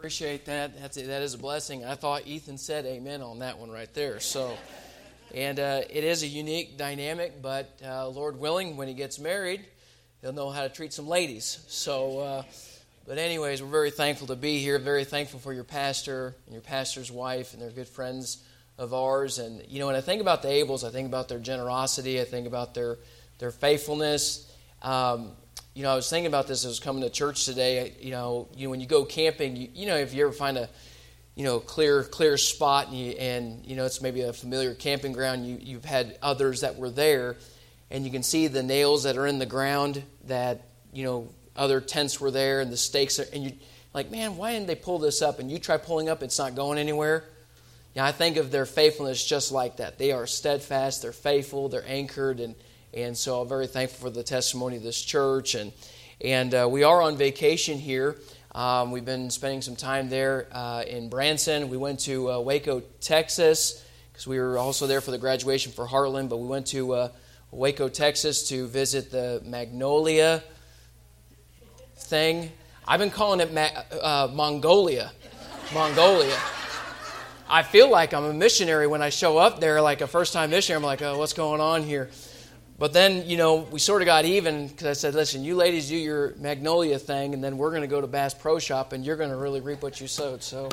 Appreciate that. That is a blessing. I thought Ethan said amen on that one right there. So, and it is a unique dynamic, but Lord willing, when he gets married, he'll know how to treat some ladies. So, but anyways, we're very thankful to be here. Very thankful for your pastor and your pastor's wife, and they're good friends of ours. And you know, when I think about the Abels, I think about their generosity. I think about their faithfulness. You know, I was thinking about this as I was coming to church today. You know, when you go camping, you know, if you ever find a, clear spot and it's maybe a familiar camping ground, you've had others that were there, and you can see the nails that are in the ground that, other tents were there and the stakes are, and you're like, man, why didn't they pull this up? And you try pulling up, it's not going anywhere. I think of their faithfulness just like that. They are steadfast, they're faithful, they're anchored, and so I'm very thankful for the testimony of this church. And we are on vacation here. We've been spending some time there in Branson. We went to Waco, Texas, because we were also there for the graduation for Heartland. But we went to Waco, Texas to visit the Magnolia thing. I've been calling it Mongolia. Mongolia. I feel like I'm a missionary when I show up there, like a first-time missionary. I'm like, oh, what's going on here? But then, we sort of got even because I said, listen, you ladies do your Magnolia thing, and then we're going to go to Bass Pro Shop, and you're going to really reap what you sowed. So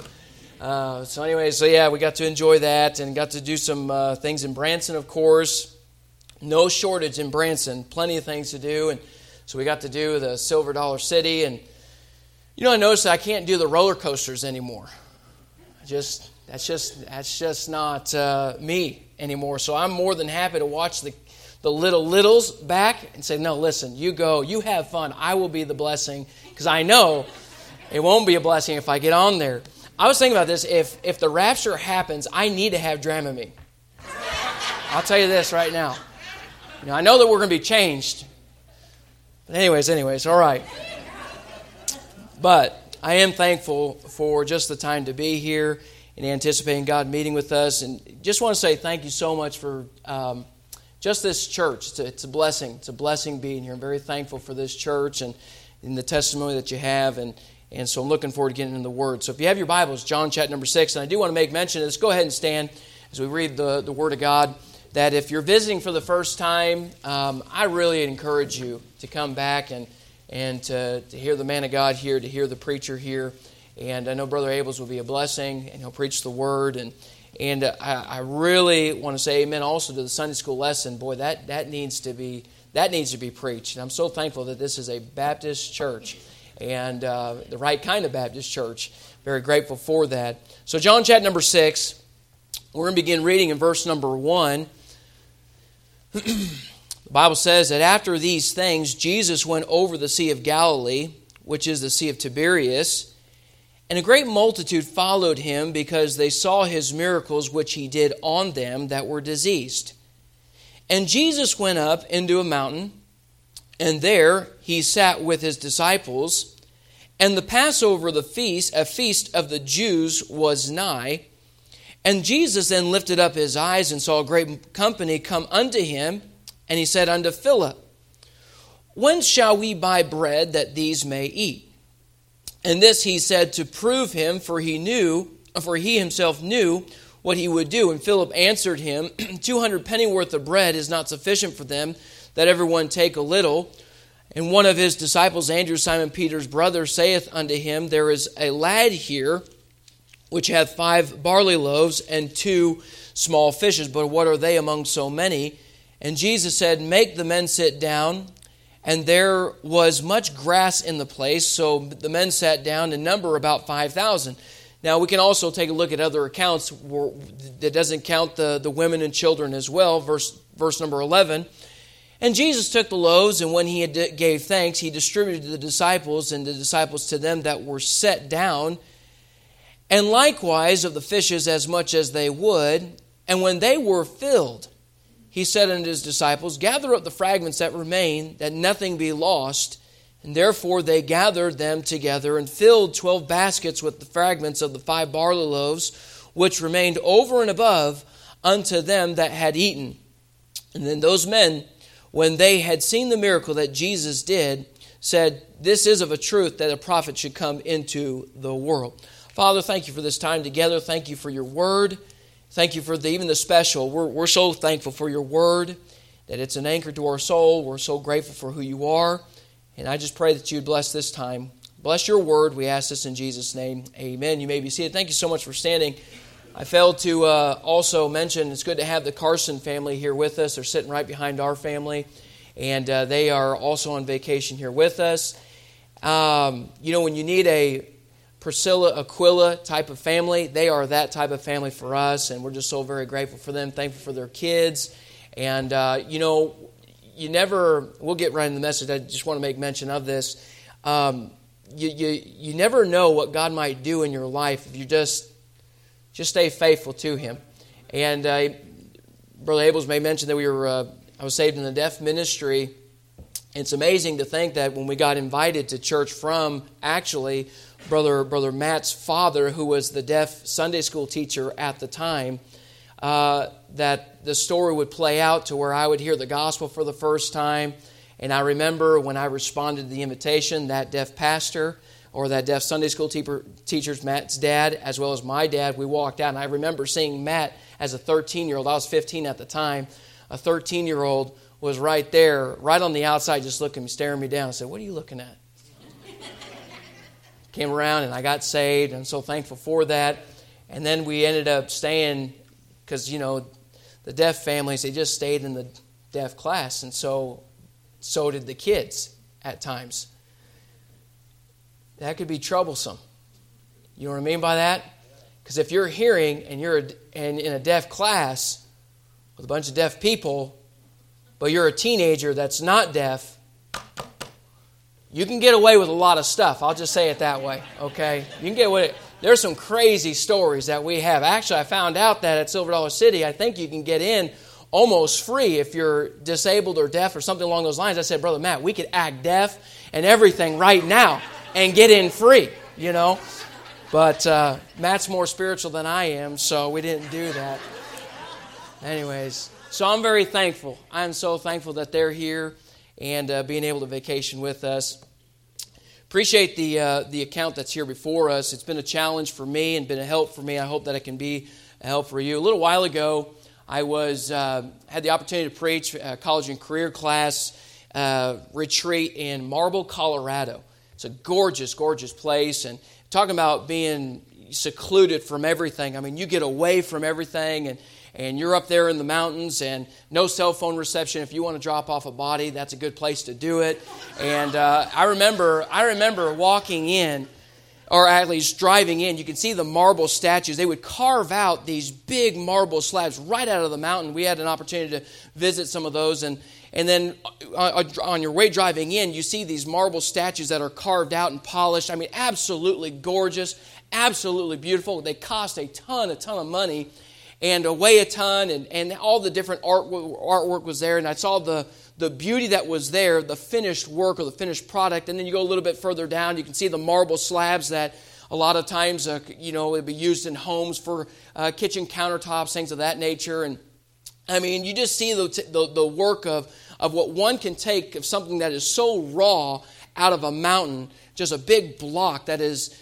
yeah, we got to enjoy that and got to do some things in Branson, of course. No shortage in Branson. Plenty of things to do. And so we got to do the Silver Dollar City. And, I noticed that I can't do the roller coasters anymore. That's just not me anymore. So I'm more than happy to watch the littles back and say, no, listen, you go, you have fun. I will be the blessing because I know it won't be a blessing if I get on there. I was thinking about this. If the rapture happens, I need to have Dramamine. I'll tell you this right now. I know that we're going to be changed. But anyways, all right. But I am thankful for just the time to be here and anticipating God meeting with us. And just want to say thank you so much for just this church. It's a blessing. It's a blessing being here. I'm very thankful for this church and the testimony that you have. And so I'm looking forward to getting into the Word. So if you have your Bibles, John chapter number 6. And I do want to make mention of this. Go ahead and stand as we read the Word of God. That if you're visiting for the first time, I really encourage you to come back and to hear the man of God here, to hear the preacher here. And I know Brother Abels will be a blessing, and he'll preach the Word. And I really want to say amen also to the Sunday school lesson. Boy, that needs to be preached. And I'm so thankful that this is a Baptist church and the right kind of Baptist church. Very grateful for that. So John chapter number 6, we're going to begin reading in verse number 1. The Bible says that after these things, Jesus went over the Sea of Galilee, which is the Sea of Tiberias, and a great multitude followed him because they saw his miracles which he did on them that were diseased. And Jesus went up into a mountain, and there he sat with his disciples. And the Passover, a feast of the Jews, was nigh. And Jesus then lifted up his eyes and saw a great company come unto him, and he said unto Philip, Whence shall we buy bread that these may eat? And this he said to prove him, for he himself knew what he would do. And Philip answered him, 200 pennyworth of bread is not sufficient for them, that everyone take a little. And one of his disciples, Andrew, Simon Peter's brother, saith unto him, There is a lad here, which hath 5 barley loaves and 2 small fishes, but what are they among so many? And Jesus said, Make the men sit down. And there was much grass in the place, so the men sat down, in number about 5,000. Now we can also take a look at other accounts that doesn't count the women and children as well. Verse number 11. And Jesus took the loaves, and when he had gave thanks, he distributed to the disciples, and the disciples to them that were set down, and likewise of the fishes as much as they would. And when they were filled, he said unto his disciples, Gather up the fragments that remain, that nothing be lost. And therefore they gathered them together and filled 12 baskets with the fragments of the 5 barley loaves, which remained over and above unto them that had eaten. And then those men, when they had seen the miracle that Jesus did, said, This is of a truth that a prophet should come into the world. Father, thank you for this time together. Thank you for your word. Thank you for even the special. We're so thankful for your word, that it's an anchor to our soul. We're so grateful for who you are. And I just pray that you'd bless this time. Bless your word. We ask this in Jesus' name. Amen. You may be seated. Thank you so much for standing. I failed to also mention it's good to have the Carson family here with us. They're sitting right behind our family. And they are also on vacation here with us. When you need a Priscilla, Aquila type of family, they are that type of family for us. And we're just so very grateful for them, thankful for their kids. And, you never, we'll get right in the message. I just want to make mention of this. You never know what God might do in your life if you just stay faithful to Him. And Brother Abels may mention that I was saved in the deaf ministry. It's amazing to think that when we got invited to church from actually Brother Matt's father, who was the deaf Sunday school teacher at the time, that the story would play out to where I would hear the gospel for the first time. And I remember when I responded to the invitation, that deaf pastor or that deaf Sunday school teacher's Matt's dad, as well as my dad, we walked out. And I remember seeing Matt as a 13-year-old. I was 15 at the time. A 13-year-old was right there, right on the outside, just looking, staring me down. I said, "What are you looking at?" Came around and I got saved. I'm so thankful for that. And then we ended up staying, because, the deaf families, they just stayed in the deaf class. And so did the kids at times. That could be troublesome. You know what I mean by that? Because if you're hearing and you're in a deaf class with a bunch of deaf people, but you're a teenager that's not deaf, you can get away with a lot of stuff. I'll just say it that way, okay? You can get away. There's some crazy stories that we have. Actually, I found out that at Silver Dollar City, I think you can get in almost free if you're disabled or deaf or something along those lines. I said, "Brother Matt, we could act deaf and everything right now and get in free, But Matt's more spiritual than I am, so we didn't do that. Anyways, so I'm very thankful. I'm so thankful that they're here and being able to vacation with us. Appreciate the account that's here before us. It's been a challenge for me and been a help for me. I hope that it can be a help for you. A little while ago, I had the opportunity to preach a college and career class retreat in Marble, Colorado. It's a gorgeous, gorgeous place. And talking about being secluded from everything. I mean, you get away from everything and you're up there in the mountains and no cell phone reception. If you want to drop off a body, that's a good place to do it. And I remember walking in, or at least driving in. You can see the marble statues. They would carve out these big marble slabs right out of the mountain. We had an opportunity to visit some of those. And then on your way driving in, you see these marble statues that are carved out and polished. I mean, absolutely gorgeous, absolutely beautiful. They cost a ton of money and weigh a ton, and all the different artwork was there. And I saw the beauty that was there, the finished work or the finished product. And then you go a little bit further down, you can see the marble slabs that a lot of times, would be used in homes for kitchen countertops, things of that nature. And I mean, you just see the work of what one can take of something that is so raw out of a mountain, just a big block that is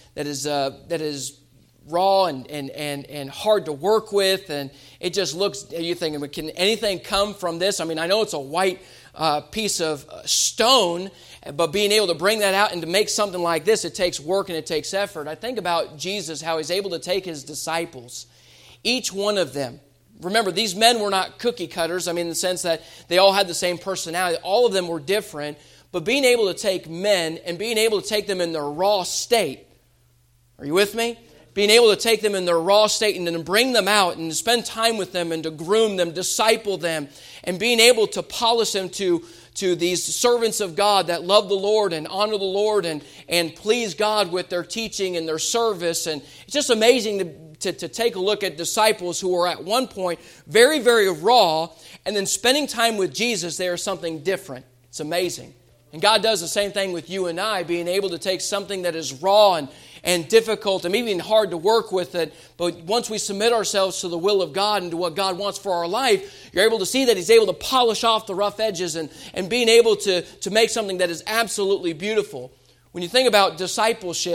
raw and hard to work with, and it just looks. You're thinking, can anything come from this? I mean, I know it's a white piece of stone, but being able to bring that out and to make something like this, it takes work and it takes effort. I think about Jesus, how He's able to take His disciples, each one of them. Remember, these men were not cookie cutters. I mean, in the sense that they all had the same personality. All of them were different. But being able to take men and being able to take them in their raw state. Are you with me? Being able to take them in their raw state and then bring them out and to spend time with them and to groom them, disciple them, and being able to polish them to these servants of God that love the Lord and honor the Lord and please God with their teaching and their service. And it's just amazing to take a look at disciples who are at one point very, very raw, and then spending time with Jesus, they are something different. It's amazing. And God does the same thing with you and I, being able to take something that is raw and difficult and even hard to work with it. But once we submit ourselves to the will of God and to what God wants for our life, you're able to see that He's able to polish off the rough edges and being able to make something that is absolutely beautiful. When you think about discipleship,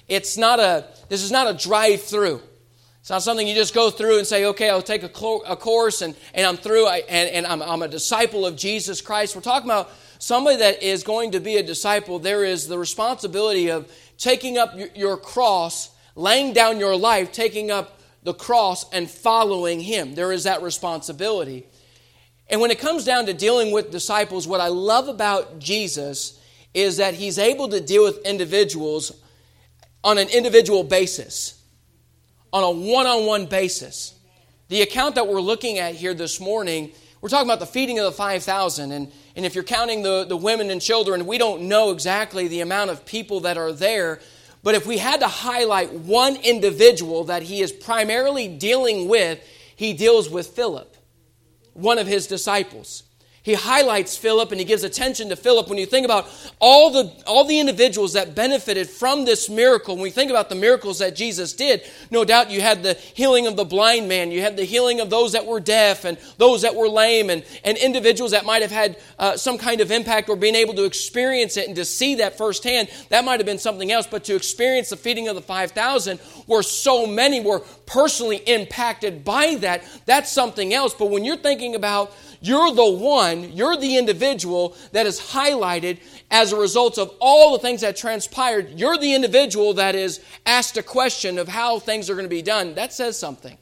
this is not a drive-through. It's not something you just go through and say, okay, I'll take a course and I'm through and I'm a disciple of Jesus Christ. We're talking about somebody that is going to be a disciple. There is the responsibility of taking up your cross, laying down your life, taking up the cross and following Him. There is that responsibility. And when it comes down to dealing with disciples, what I love about Jesus is that He's able to deal with individuals on an individual basis, on a one-on-one basis. The account that we're looking at here this morning, we're talking about the feeding of the 5,000. And if you're counting the women and children, we don't know exactly the amount of people that are there. But if we had to highlight one individual that He is primarily dealing with, He deals with Philip, one of His disciples. He highlights Philip and He gives attention to Philip. When you think about all the individuals that benefited from this miracle, when we think about the miracles that Jesus did, no doubt you had the healing of the blind man, you had the healing of those that were deaf and those that were lame, and individuals that might have had some kind of impact or being able to experience it and to see that firsthand. That might have been something else, but to experience the feeding of the 5,000 where so many were personally impacted by that, that's something else. But when you're thinking about you're the individual that is highlighted as a result of all the things that transpired. You're the individual that is asked a question of how things are going to be done. That says something.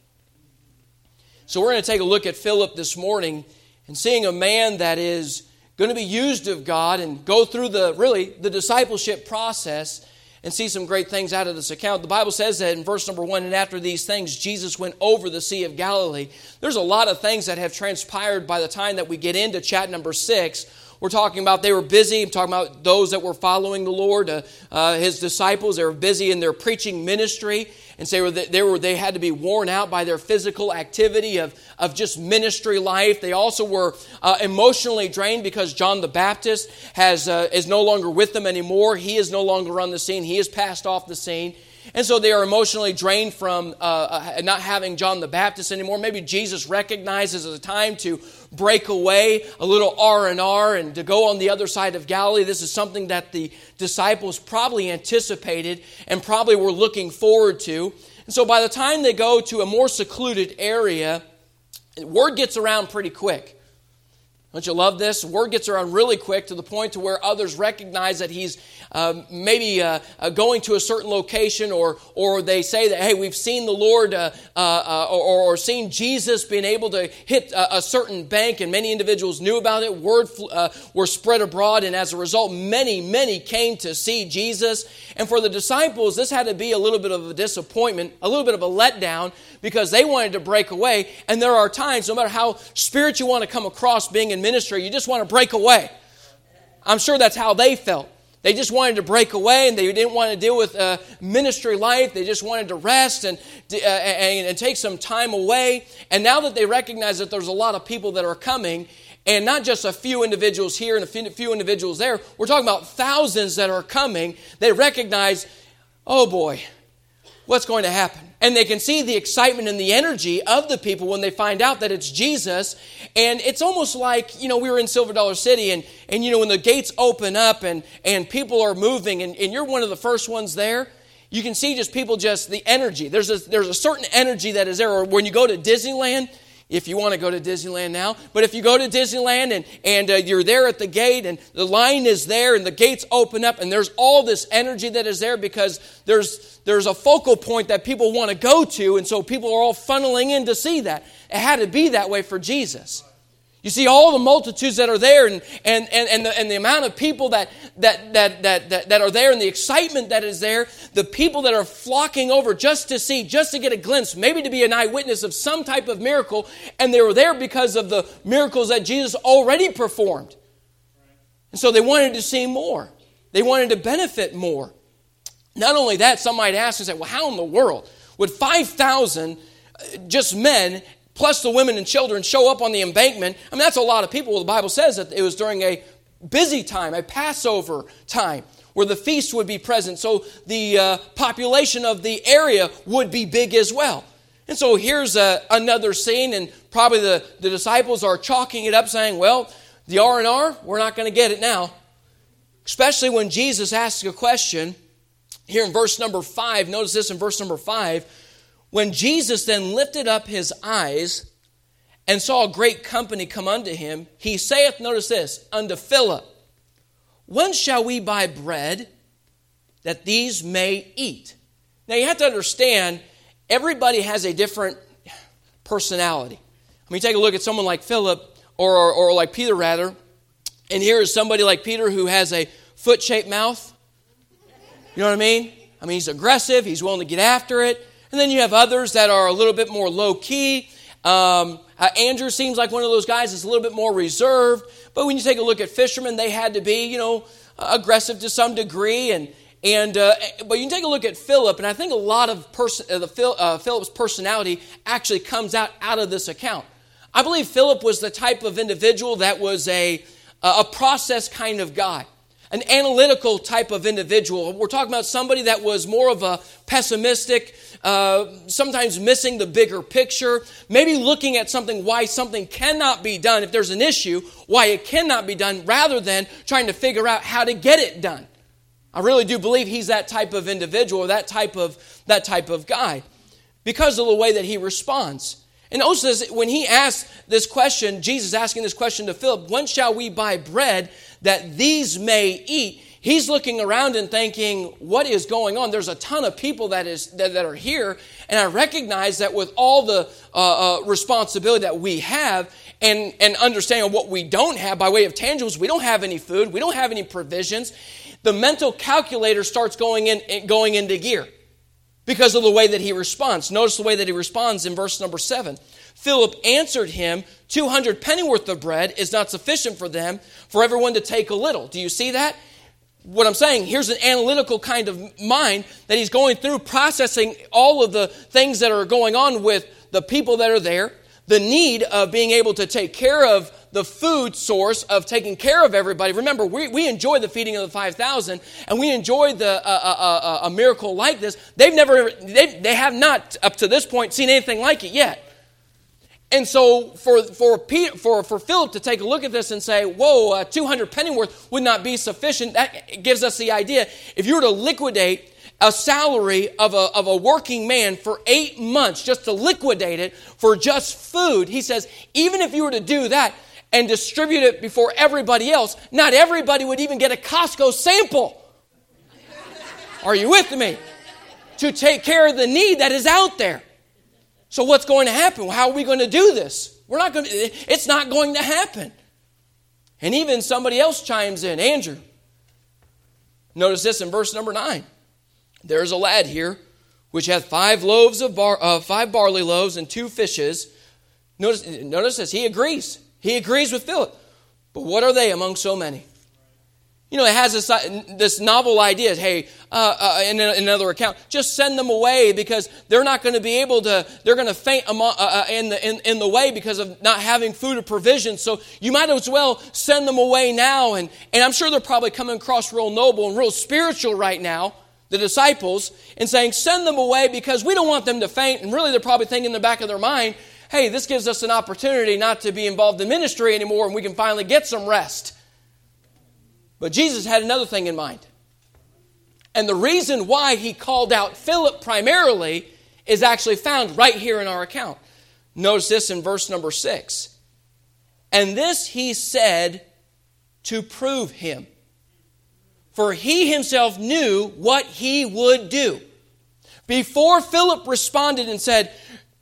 So we're going to take a look at Philip this morning and seeing a man that is going to be used of God and go through the discipleship process and see some great things out of this account. The Bible says that in verse number 1, and after these things, Jesus went over the Sea of Galilee. There's a lot of things that have transpired by the time that we get into chat number 6. We're talking about they were busy. I'm talking about those that were following the Lord, His disciples. They were busy in their preaching ministry. And so they had to be worn out by their physical activity of just ministry life. They also were emotionally drained because John the Baptist is no longer with them anymore. He is no longer on the scene. He has passed off the scene. And so they are emotionally drained from not having John the Baptist anymore. Maybe Jesus recognizes it's a time to break away a little R&R and to go on the other side of Galilee. This is something that the disciples probably anticipated and probably were looking forward to. And so by the time they go to a more secluded area, word gets around pretty quick. Don't you love this? Word gets around really quick to the point to where others recognize that he's maybe going to a certain location, or they say that, hey, we've seen the Lord or seen Jesus being able to hit a certain bank, and many individuals knew about it. Word were spread abroad, and as a result, many came to see Jesus. And for the disciples, this had to be a little bit of a disappointment, a little bit of a letdown, because they wanted to break away. And there are times, no matter how spiritual you want to come across being in ministry, you just want to break away. I'm sure that's how they felt. They just wanted to break away, and they didn't want to deal with ministry life. They just wanted to rest and take some time away. And now that they recognize that there's a lot of people that are coming, and not just a few individuals here and a few individuals there, we're talking about thousands that are coming, they recognize, oh boy, what's going to happen? And they can see the excitement and the energy of the people when they find out that it's Jesus. And it's almost like, we were in Silver Dollar City, and when the gates open up and people are moving, and you're one of the first ones there, you can see just people, just the energy. There's a certain energy that is there. Or when you go to Disneyland, if you want to go to Disneyland now. But if you go to Disneyland and you're there at the gate and the line is there and the gates open up and there's all this energy that is there because there's a focal point that people want to go to, and so people are all funneling in to see that. It had to be that way for Jesus. You see all the multitudes that are there and the amount of people that are there and the excitement that is there, the people that are flocking over just to get a glimpse, maybe to be an eyewitness of some type of miracle, and they were there because of the miracles that Jesus already performed. And so they wanted to see more. They wanted to benefit more. Not only that, some might ask and say, well, how in the world would 5,000 just men plus the women and children show up on the embankment? I mean, that's a lot of people. Well, the Bible says that it was during a busy time, a Passover time, where the feast would be present. So the population of the area would be big as well. And so here's another scene, and probably the disciples are chalking it up, saying, well, the R&R, we're not going to get it now. Especially when Jesus asks a question Here in verse number 5, notice this in verse number 5, when Jesus then lifted up his eyes and saw a great company come unto him, he saith, notice this, unto Philip, when shall we buy bread that these may eat? Now you have to understand, everybody has a different personality. I mean, take a look at someone like Philip, or like Peter rather, and here is somebody like Peter who has a foot-shaped mouth. You know what I mean? I mean, he's aggressive, he's willing to get after it. And then you have others that are a little bit more low-key. Andrew seems like one of those guys that's a little bit more reserved. But when you take a look at fishermen, they had to be, aggressive to some degree. But you can take a look at Philip, and I think a lot of Philip's personality actually comes out of this account. I believe Philip was the type of individual that was a process kind of guy, an analytical type of individual. We're talking about somebody that was more of a pessimistic, sometimes missing the bigger picture, maybe looking at something, why something cannot be done. If there's an issue, why it cannot be done, rather than trying to figure out how to get it done. I really do believe he's that type of individual, that type of guy, because of the way that he responds. And also, when he asked this question, Jesus asking this question to Philip, when shall we buy bread that these may eat? He's looking around and thinking, what is going on? There's a ton of people that are here, and I recognize that with all the responsibility that we have and understanding what we don't have by way of tangibles, we don't have any food, we don't have any provisions. The mental calculator starts going into gear because of the way that he responds. Notice the way that he responds in verse number 7. Philip answered him, 200 pennyworth of bread is not sufficient for them, for everyone to take a little. Do you see that? What I'm saying, here's an analytical kind of mind that he's going through, processing all of the things that are going on with the people that are there, the need of being able to take care of the food source, of taking care of everybody. Remember, we enjoy the feeding of the 5,000, and we enjoy a miracle like this. They have not, up to this point, seen anything like it yet. And so for Philip to take a look at this and say, whoa, 200 pennyworth would not be sufficient, that gives us the idea. If you were to liquidate a salary of a working man for 8 months, just to liquidate it for just food, he says, even if you were to do that and distribute it before everybody else, not everybody would even get a Costco sample. Are you with me? To take care of the need that is out there. So what's going to happen? How are we going to do this? It's not going to happen. And even somebody else chimes in, Andrew. Notice this in verse number 9. There's a lad here which hath 5 barley loaves and 2 fishes. Notice this, he agrees. He agrees with Philip. But what are they among so many? It has this novel idea. Hey, in another account, just send them away because they're not going to be able to. They're going to faint in the way because of not having food or provisions. So you might as well send them away now. And I'm sure they're probably coming across real noble and real spiritual right now, the disciples, and saying, send them away because we don't want them to faint. And really, they're probably thinking in the back of their mind, hey, this gives us an opportunity not to be involved in ministry anymore, and we can finally get some rest. But Jesus had another thing in mind. And the reason why he called out Philip primarily is actually found right here in our account. Notice this in verse number 6. And this he said to prove him. For he himself knew what he would do. Before Philip responded and said,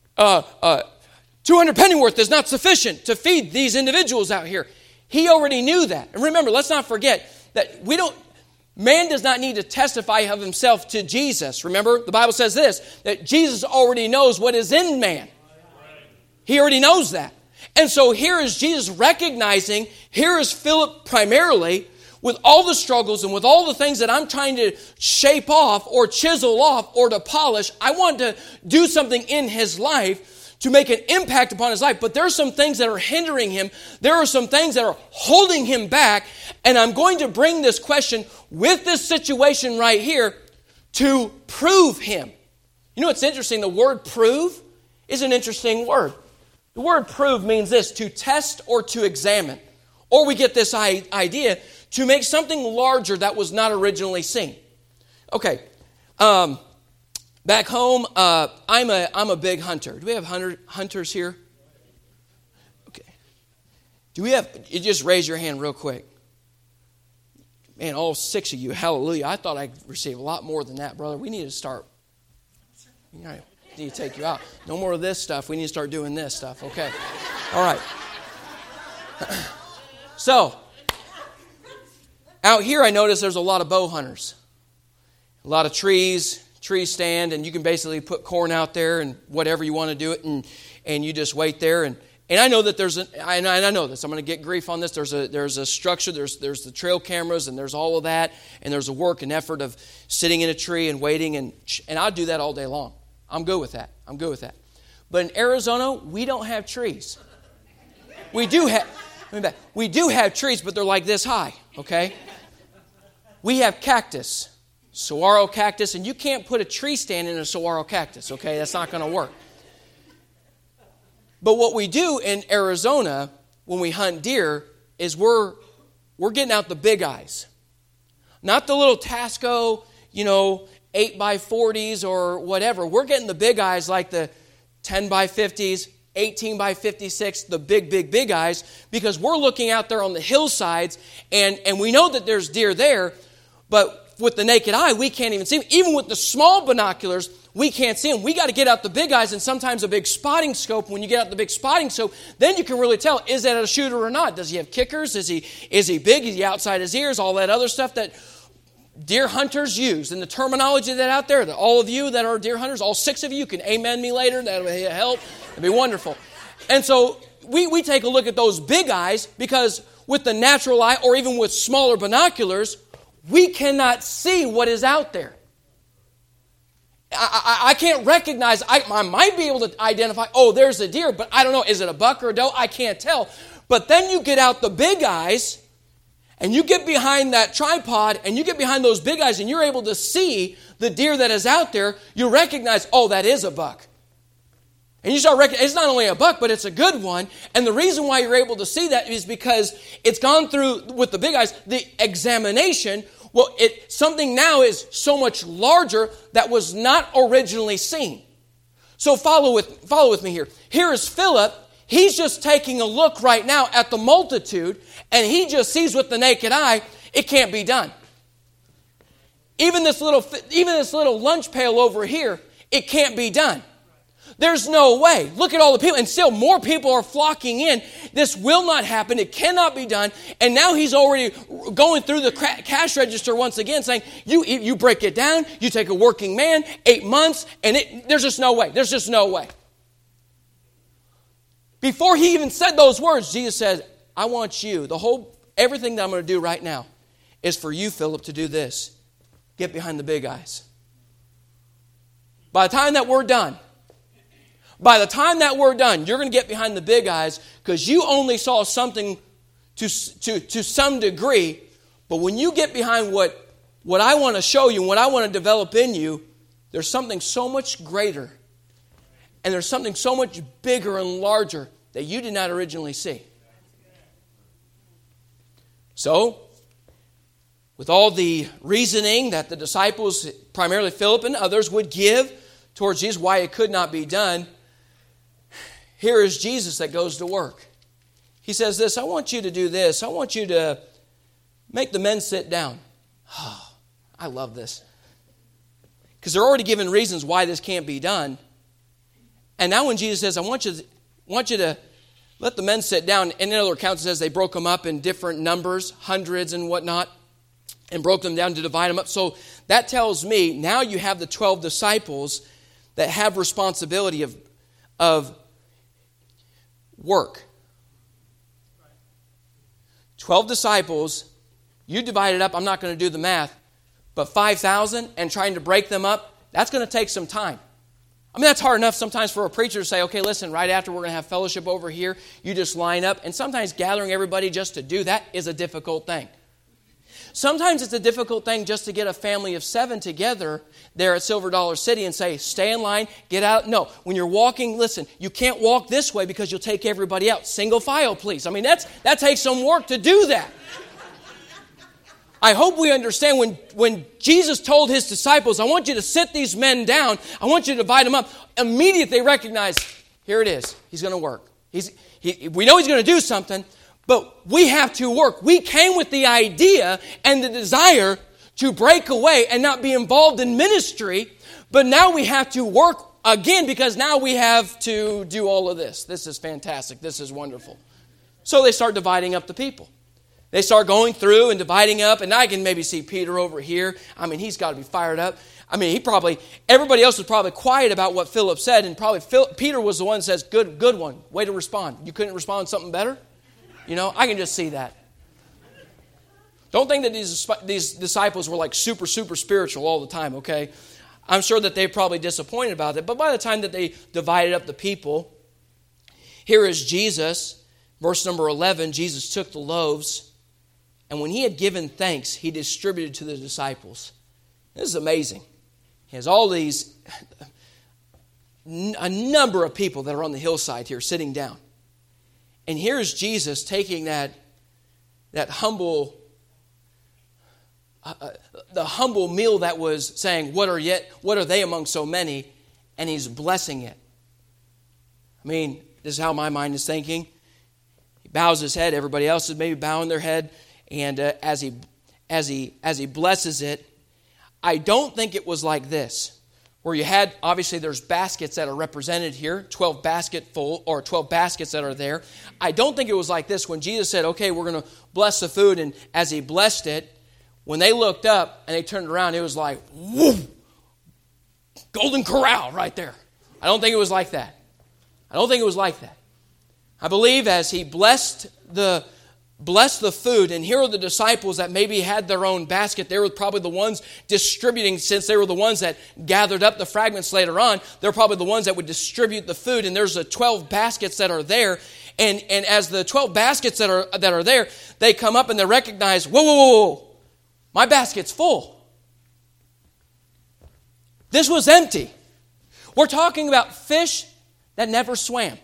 200 pennyworth is not sufficient to feed these individuals out here. He already knew that. And remember, let's not forget that man does not need to testify of himself to Jesus. Remember, the Bible says this, that Jesus already knows what is in man. He already knows that. And so here is Jesus recognizing, here is Philip primarily, with all the struggles and with all the things that I'm trying to shape off or chisel off or to polish, I want to do something in his life to make an impact upon his life. But there are some things that are hindering him. There are some things that are holding him back. And I'm going to bring this question with this situation right here to prove him. You know what's interesting? The word prove is an interesting word. The word prove means this, to test or to examine. Or we get this idea to make something larger that was not originally seen. Okay, Back home, I'm a big hunter. Do we have hunters here? Okay. Do we have? You just raise your hand real quick. Man, all 6 of you, hallelujah. I thought I'd receive a lot more than that, brother. We need to start. We need to take you out. No more of this stuff. We need to start doing this stuff. Okay. All right. So, out here I notice there's a lot of bow hunters. A lot of tree stand, and you can basically put corn out there and whatever you want to do it, and you just wait there. And I know that I know this. I'm going to get grief on this. There's a structure. There's the trail cameras, and there's all of that, and there's a work and effort of sitting in a tree and waiting, and I'll do that all day long. I'm good with that. But in Arizona, we don't have trees. We do have trees, but they're like this high. Okay. We have cactus. Saguaro cactus, and you can't put a tree stand in a saguaro cactus, okay? That's not going to work. But what we do in Arizona when we hunt deer is we're getting out the big eyes. Not the little Tasco, 8x40s or whatever. We're getting the big eyes like the 10x50s, 18x56, the big eyes, because we're looking out there on the hillsides, and we know that there's deer there, but with the naked eye, we can't even see them. Even with the small binoculars, we can't see them. We got to get out the big eyes and sometimes a big spotting scope. When you get out the big spotting scope, then you can really tell, is that a shooter or not? Does he have kickers? Is he big? Is he outside his ears? All that other stuff that deer hunters use. And the terminology that out there, that all of you that are deer hunters, all 6 of you can amen me later. That'll help. It'll be wonderful. And so we take a look at those big eyes because with the natural eye or even with smaller binoculars, we cannot see what is out there. I can't recognize, I might be able to identify, there's a deer, but I don't know, is it a buck or a doe? I can't tell. But then you get out the big eyes, and you get behind that tripod, and you get behind those big eyes, and you're able to see the deer that is out there. You recognize, that is a buck. And you start recognizing, it's not only a buck, but it's a good one. And the reason why you're able to see that is because it's gone through, with the big eyes, the examination. Well, something now is so much larger that was not originally seen. So follow with me here. Here is Philip. He's just taking a look right now at the multitude, and he just sees with the naked eye, it can't be done. Even this little lunch pail over here, it can't be done. There's no way. Look at all the people. And still more people are flocking in. This will not happen. It cannot be done. And now he's already going through the cash register once again saying, you break it down. You take a working man, 8 months, and there's just no way. There's just no way. Before he even said those words, Jesus said, I want you, everything that I'm going to do right now is for you, Philip, to do this. Get behind the big eyes. By the time that we're done, you're going to get behind the big eyes because you only saw something to some degree. But when you get behind what I want to show you and what I want to develop in you, there's something so much greater. And there's something so much bigger and larger that you did not originally see. So, with all the reasoning that the disciples, primarily Philip and others, would give towards Jesus, why it could not be done, here is Jesus that goes to work. He says this, I want you to do this. I want you to make the men sit down. Oh, I love this. Because they're already given reasons why this can't be done. And now when Jesus says, I want you to let the men sit down, and in other accounts it says they broke them up in different numbers, hundreds and whatnot, and broke them down to divide them up. So that tells me now you have the 12 disciples that have responsibility of work. 12 disciples, you divide it up, I'm not going to do the math, but 5,000 and trying to break them up, that's going to take some time. I mean, that's hard enough sometimes for a preacher to say, okay, listen, right after we're going to have fellowship over here, you just line up. And sometimes gathering everybody just to do that is a difficult thing. Sometimes it's a difficult thing just to get a family of 7 together there at Silver Dollar City and say, stay in line, get out. No, when you're walking, listen, you can't walk this way because you'll take everybody out. Single file, please. I mean, that takes some work to do that. I hope we understand when Jesus told his disciples, I want you to sit these men down, I want you to divide them up, immediately they recognize, here it is, he's going to work. We know he's going to do something, but we have to work. We came with the idea and the desire to break away and not be involved in ministry, but now we have to work again because now we have to do all of this. This is fantastic. This is wonderful. So they start dividing up the people. They start going through and dividing up, and I can maybe see Peter over here. I mean, he's got to be fired up. I mean, everybody else was probably quiet about what Philip said, and probably Peter was the one that says, good one, way to respond. You couldn't respond something better? You know, I can just see that. Don't think that these disciples were like super, super spiritual all the time, okay? I'm sure that they're probably disappointed about it, but by the time that they divided up the people, here is Jesus, verse number 11, Jesus took the loaves, and when he had given thanks, he distributed to the disciples. This is amazing. He has all these, a number of people that are on the hillside here sitting down. And here's Jesus taking that humble, the humble meal that was saying, what are they among so many? And he's blessing it. I mean, this is how my mind is thinking. He bows his head. Everybody else is maybe bowing their head. And as he blesses it, I don't think it was like this, where you had, obviously there's baskets that are represented here, 12 baskets that are there. I don't think it was like this when Jesus said, okay, we're going to bless the food. And as he blessed it, when they looked up and they turned around, it was like, whoo, Golden Corral right there. I don't think it was like that. I believe as he blessed the food, and here are the disciples that maybe had their own basket. They were probably the ones distributing, since they were the ones that gathered up the fragments later on. They're probably the ones that would distribute the food, and there's 12 baskets that are there. And as the 12 baskets that are there, they come up and they recognize, whoa, my basket's full. This was empty. We're talking about fish that never swam.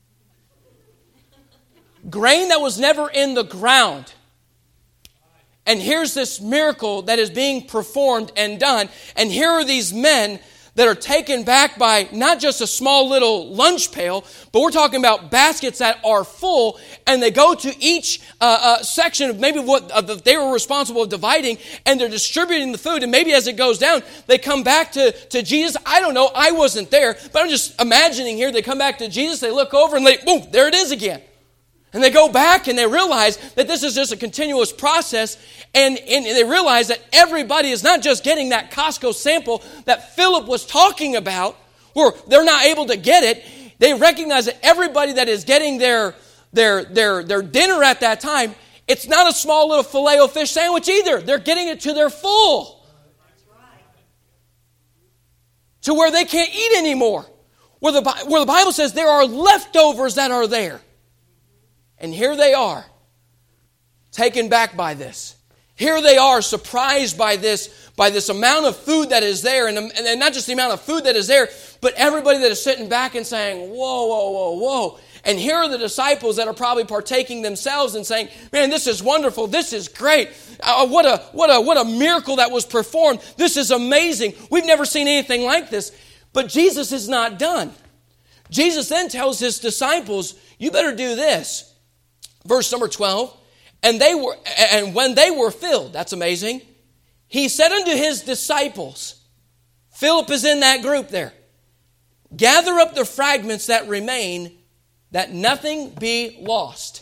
Grain that was never in the ground. And here's this miracle that is being performed and done. And here are these men that are taken back by not just a small little lunch pail, but we're talking about baskets that are full, and they go to each section of maybe what they were responsible for dividing, and they're distributing the food, and maybe as it goes down, they come back to Jesus. I don't know, I wasn't there, but I'm just imagining here, they come back to Jesus, they look over, and boom, there it is again. And they go back and they realize that this is just a continuous process, and they realize that everybody is not just getting that Costco sample that Philip was talking about, where they're not able to get it. They recognize that everybody that is getting their dinner at that time, it's not a small little Filet-O-Fish sandwich either. They're getting it to their full. To where they can't eat anymore. Where the Bible says there are leftovers that are there. And here they are, taken back by this. Here they are, surprised by this amount of food that is there, and not just the amount of food that is there, but everybody that is sitting back and saying, whoa. And here are the disciples that are probably partaking themselves and saying, man, this is wonderful, this is great. What a miracle that was performed. This is amazing. We've never seen anything like this. But Jesus is not done. Jesus then tells his disciples, you better do this. Verse number 12, and when they were filled, that's amazing, he said unto his disciples, Philip is in that group there, gather up the fragments that remain, that nothing be lost.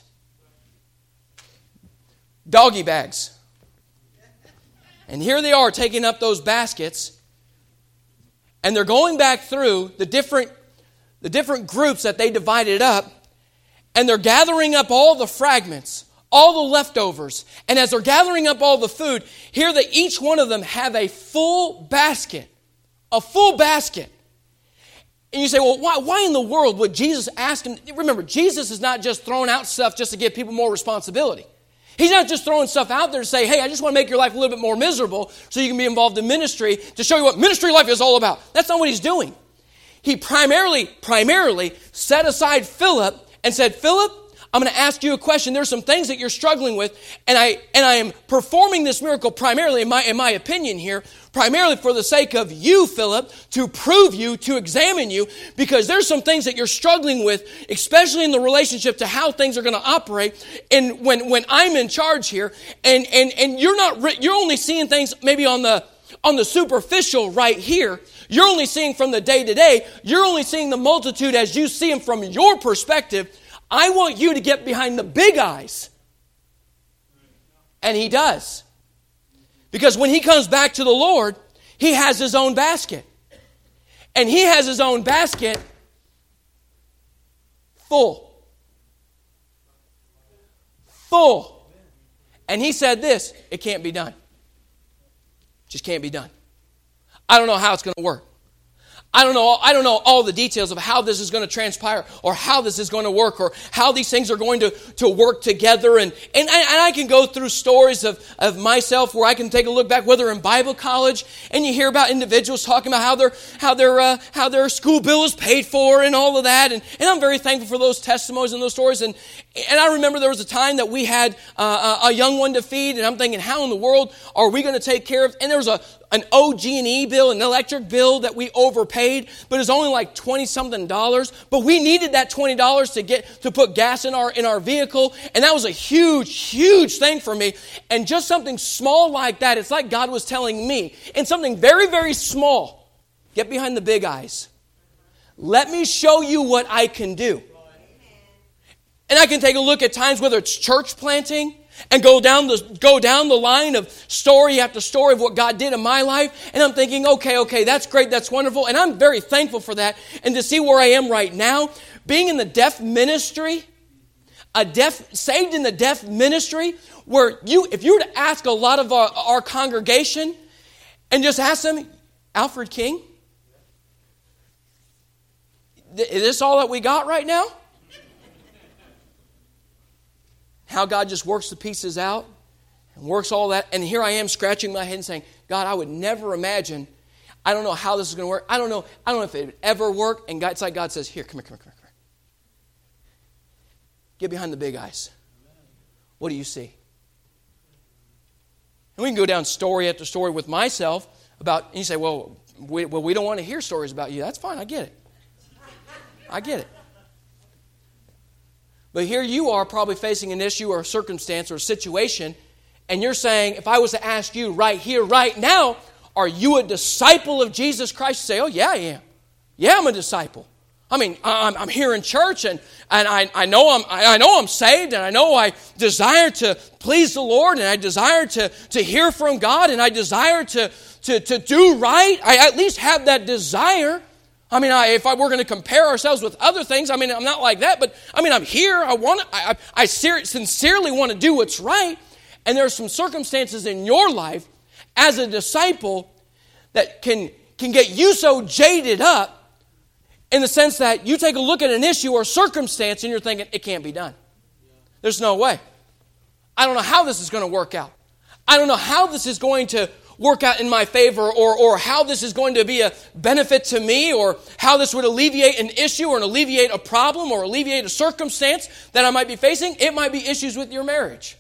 Doggy bags. And here they are taking up those baskets, and they're going back through the different groups that they divided up. And they're gathering up all the fragments, all the leftovers. And as they're gathering up all the food, here that each one of them have a full basket. A full basket. And you say, well, why in the world would Jesus ask them? Remember, Jesus is not just throwing out stuff just to give people more responsibility. He's not just throwing stuff out there to say, hey, I just want to make your life a little bit more miserable so you can be involved in ministry to show you what ministry life is all about. That's not what he's doing. He primarily set aside Philip and said, Philip, I'm going to ask you a question. There's some things that you're struggling with, and I am performing this miracle primarily, in my opinion here, primarily for the sake of you, Philip, to prove you, to examine you, because there's some things that you're struggling with, especially in the relationship to how things are going to operate. And when I'm in charge here, and you're only seeing things maybe on the superficial right here. You're only seeing from the day to day. You're only seeing the multitude as you see them from your perspective. I want you to get behind the big eyes. And he does. Because when he comes back to the Lord, he has his own basket. And he has his own basket full. Full. And he said this, it can't be done. Just can't be done. I don't know how it's going to work. I don't know all the details of how this is going to transpire or how this is going to work or how these things are going to work together. And I can go through stories of myself where I can take a look back, whether in Bible college, and you hear about individuals talking about how their school bill is paid for and all of that. And I'm very thankful for those testimonies and those stories. And I remember there was a time that we had a young one to feed, and I'm thinking, how in the world are we going to take care of? And there was an OG&E bill, an electric bill that we overpaid, but it was only like $20-something. But we needed that $20 to put gas in our vehicle, and that was a huge thing for me. And just something small like that, it's like God was telling me, and something very, very small, get behind the big eyes. Let me show you what I can do. And I can take a look at times, whether it's church planting, and go down the line of story after story of what God did in my life. And I'm thinking, okay, that's great, that's wonderful. And I'm very thankful for that. And to see where I am right now, being in the deaf ministry, saved in the deaf ministry, where if you were to ask a lot of our congregation and just ask them, Alfred King, is this all that we got right now? How God just works the pieces out and works all that. And here I am scratching my head and saying, God, I would never imagine. I don't know how this is going to work. I don't know if it would ever work. And it's like God says, here, come here. Get behind the big eyes. What do you see? And we can go down story after story with myself about, and you say, well, we don't want to hear stories about you. That's fine. I get it. But here you are probably facing an issue or a circumstance or a situation, and you're saying, if I was to ask you right here, right now, are you a disciple of Jesus Christ? You say, oh, yeah, I am. Yeah, I'm a disciple. I mean, I'm here in church, and I know I'm saved, and I know I desire to please the Lord, and I desire to hear from God, and I desire to do right. I at least have that desire. I mean, if we're going to compare ourselves with other things, I mean, I'm not like that, but I mean, I'm here. I sincerely want to do what's right. And there are some circumstances in your life as a disciple that can get you so jaded up in the sense that you take a look at an issue or circumstance and you're thinking, it can't be done. There's no way. I don't know how this is going to work out. I don't know how this is going to work out in my favor, or how this is going to be a benefit to me, or how this would alleviate an issue or alleviate a problem or alleviate a circumstance that I might be facing. It might be issues with your marriage.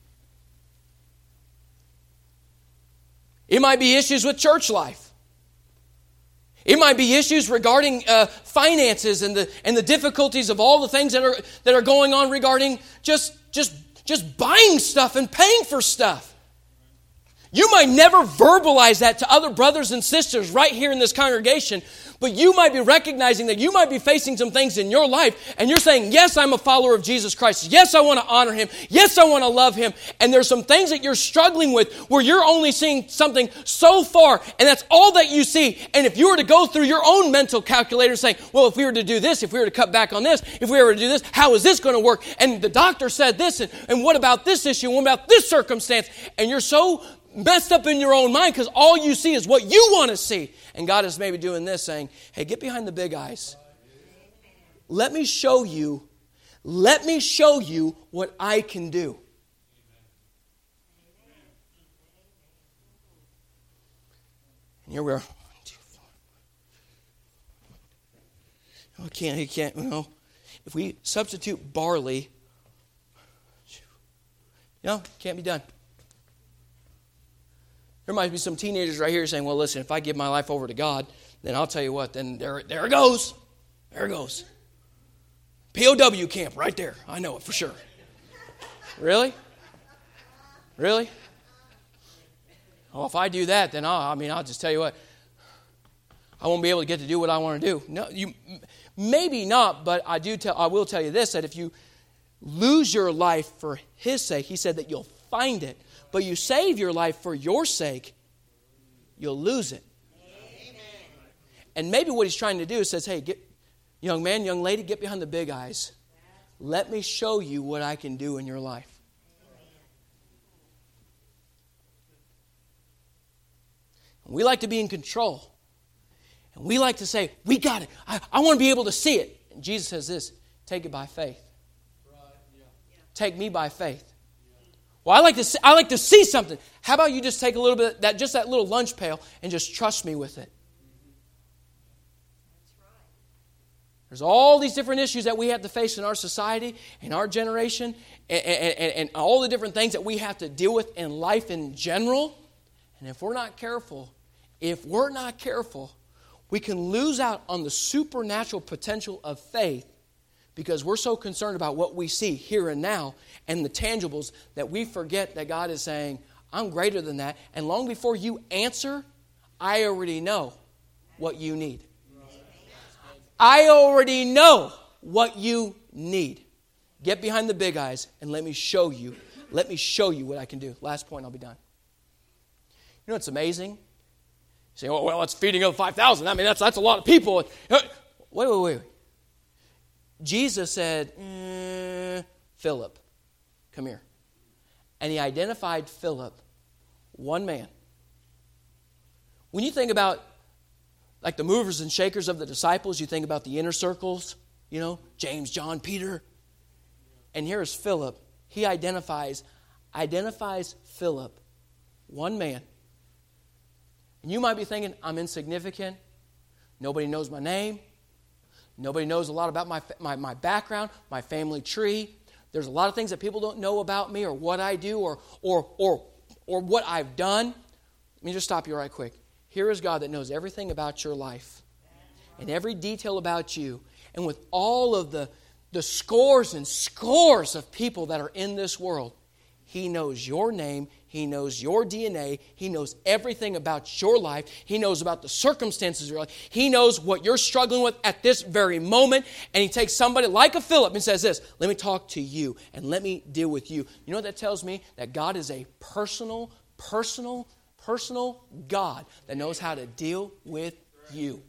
It might be issues with church life. It might be issues regarding finances and the difficulties of all the things that are going on regarding just buying stuff and paying for stuff. You might never verbalize that to other brothers and sisters right here in this congregation, but you might be recognizing that you might be facing some things in your life, and you're saying, yes, I'm a follower of Jesus Christ. Yes, I want to honor Him. Yes, I want to love Him. And there's some things that you're struggling with where you're only seeing something so far, and that's all that you see. And if you were to go through your own mental calculator saying, well, if we were to do this, if we were to cut back on this, if we were to do this, how is this going to work? And the doctor said this, and what about this issue? And what about this circumstance? And you're so messed up in your own mind because all you see is what you want to see. And God is maybe doing this, saying, hey, get behind the big eyes. Let me show you what I can do. And here we are. He can't, if we substitute barley Can't be done. There might be some teenagers right here saying, well, listen, if I give my life over to God, then I'll tell you what, then there it goes. There it goes. POW camp right there. I know it for sure. Really? Really? Oh, if I do that, then I'll just tell you what, I won't be able to get to do what I want to do. No, maybe not, but I will tell you this, that if you lose your life for His sake, He said that you'll find it. But you save your life for your sake, you'll lose it. Amen. And maybe what He's trying to do is says, hey, young man, young lady, get behind the big eyes. Let me show you what I can do in your life. We like to be in control. And we like to say, we got it. I want to be able to see it. And Jesus says this, take it by faith. Take me by faith. Well, I like to see something. How about you just take a little bit that little lunch pail and just trust me with it? There's all these different issues that we have to face in our society, in our generation, and all the different things that we have to deal with in life in general. And if we're not careful, we can lose out on the supernatural potential of faith because we're so concerned about what we see here and now and the tangibles that we forget that God is saying, I'm greater than that. And long before you answer, I already know what you need. I already know what you need. Get behind the big eyes and let me show you. Let me show you what I can do. Last point, I'll be done. You know what's amazing? You say, oh, well, it's feeding of 5,000. I mean, that's a lot of people. Wait. Jesus said, Philip, come here. And He identified Philip, one man. When you think about like the movers and shakers of the disciples, you think about the inner circles, James, John, Peter. And here is Philip. He identifies Philip, one man. And you might be thinking, I'm insignificant. Nobody knows my name. Nobody knows a lot about my background, my family tree. There's a lot of things that people don't know about me or what I do or what I've done. Let me just stop you right quick. Here is God that knows everything about your life and every detail about you. And with all of the scores and scores of people that are in this world, He knows your name. He knows your DNA. He knows everything about your life. He knows about the circumstances of your life. He knows what you're struggling with at this very moment. And He takes somebody like a Philip and says this, let me talk to you and let me deal with you. You know what that tells me? That God is a personal God that knows how to deal with you.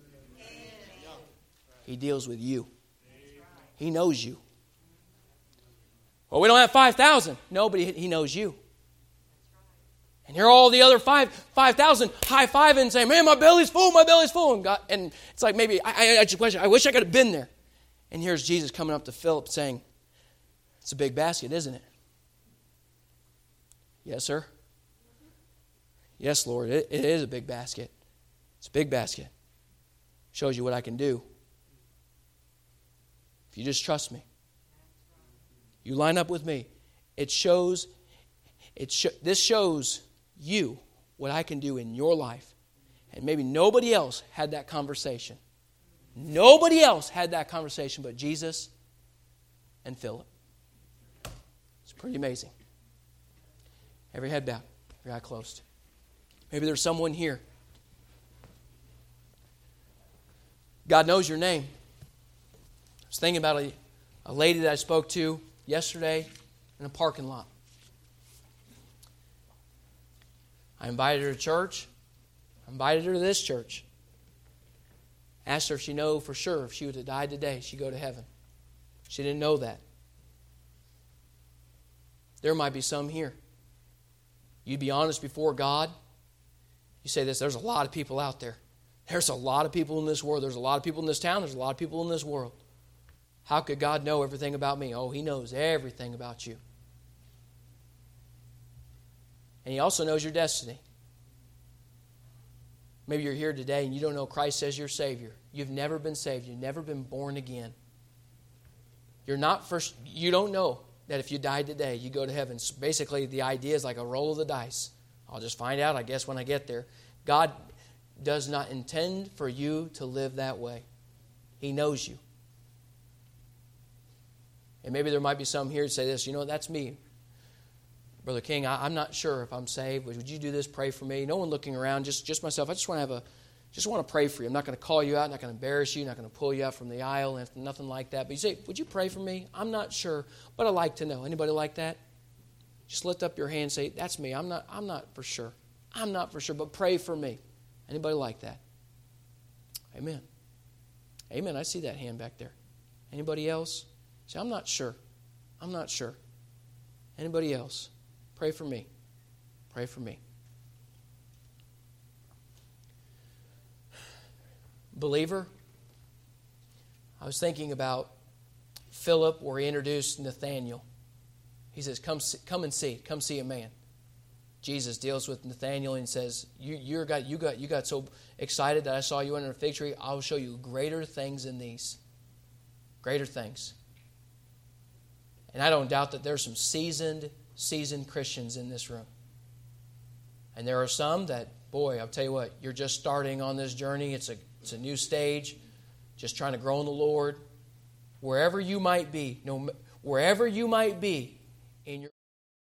He deals with you. He knows you. Well, we don't have 5,000. No, but He knows you. And here are all the other 5,000 high-fiving and saying, man, my belly's full. And it's like maybe, I ask you a question, I wish I could have been there. And here's Jesus coming up to Philip saying, it's a big basket, isn't it? Yes, sir. Yes, Lord, it is a big basket. It's a big basket. Shows you what I can do. If you just trust me. You line up with me. This shows you what I can do in your life. And maybe nobody else had that conversation. Nobody else had that conversation but Jesus and Philip. It's pretty amazing. Every head bowed, every eye closed. Maybe there's someone here. God knows your name. I was thinking about a lady that I spoke to yesterday in a parking lot. I invited her to church. I invited her to this church. Asked her if she knew for sure if she would have died today, she'd go to heaven. She didn't know that. There might be some here. You'd be honest before God. You say this, there's a lot of people out there. There's a lot of people in this world. There's a lot of people in this town. There's a lot of people in this world. How could God know everything about me? Oh, He knows everything about you. And He also knows your destiny. Maybe you're here today and you don't know Christ as your Savior. You've never been saved. You've never been born again. You don't know that if you died today, you go to heaven. So basically, the idea is like a roll of the dice. I'll just find out, I guess, when I get there. God does not intend for you to live that way. He knows you. And maybe there might be some here who say this, that's me. Brother King, I'm not sure if I'm saved. Would you do this? Pray for me. No one looking around, just myself. I just want to pray for you. I'm not going to call you out, not going to embarrass you, not going to pull you out from the aisle, and nothing like that. But you say, would you pray for me? I'm not sure, but I'd like to know. Anybody like that? Just lift up your hand and say, that's me. I'm not for sure. I'm not for sure, but pray for me. Anybody like that? Amen. Amen. I see that hand back there. Anybody else? Say, I'm not sure. I'm not sure. Anybody else? Pray for me. Pray for me. Believer, I was thinking about Philip where he introduced Nathanael. He says, come and see. Come see a man. Jesus deals with Nathanael and says, you got so excited that I saw you under a fig tree. I'll show you greater things than these. Greater things. And I don't doubt that there's some seasoned Christians in this room. And there are some that, boy, I'll tell you what, you're just starting on this journey. It's a new stage, just trying to grow in the Lord. Wherever you might be in your